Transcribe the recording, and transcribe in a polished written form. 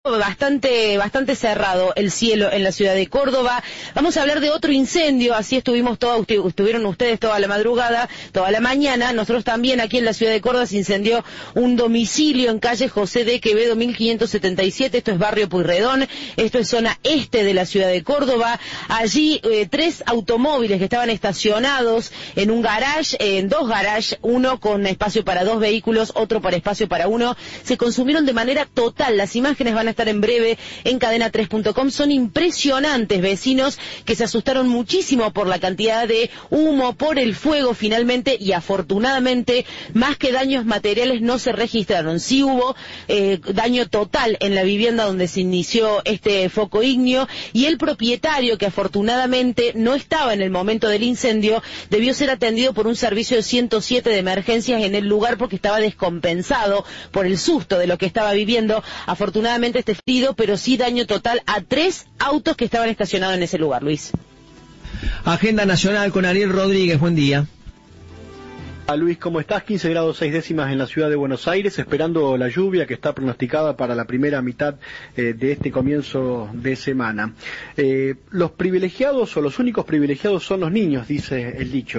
Bastante cerrado el cielo en la ciudad de Córdoba. Vamos a hablar de otro incendio, así estuvieron ustedes toda la madrugada, toda la mañana. Nosotros también aquí en la ciudad de Córdoba se incendió un domicilio en calle José de Quevedo 1577, esto es barrio Pueyrredón, esto es zona este de la ciudad de Córdoba. Allí 3 automóviles que estaban estacionados en un garage, en 2 garages, uno con espacio para 2 vehículos, otro para espacio para 1, se consumieron de manera total. Las imágenes van a estar en breve en cadena3.com. Son impresionantes, vecinos que se asustaron muchísimo por la cantidad de humo, por el fuego finalmente, y afortunadamente más que daños materiales no se registraron. Sí hubo daño total en la vivienda donde se inició este foco ígneo, y el propietario, que afortunadamente no estaba en el momento del incendio, debió ser atendido por un servicio de 107 de emergencias en el lugar porque estaba descompensado por el susto de lo que estaba viviendo. Afortunadamente herido, pero sí daño total a 3 autos que estaban estacionados en ese lugar, Luis. Agenda Nacional con Ariel Rodríguez, buen día. Luis, ¿cómo estás? 15 grados 6 décimas en la ciudad de Buenos Aires, esperando la lluvia que está pronosticada para la primera mitad de este comienzo de semana. Los privilegiados o los únicos privilegiados son los niños, dice el dicho.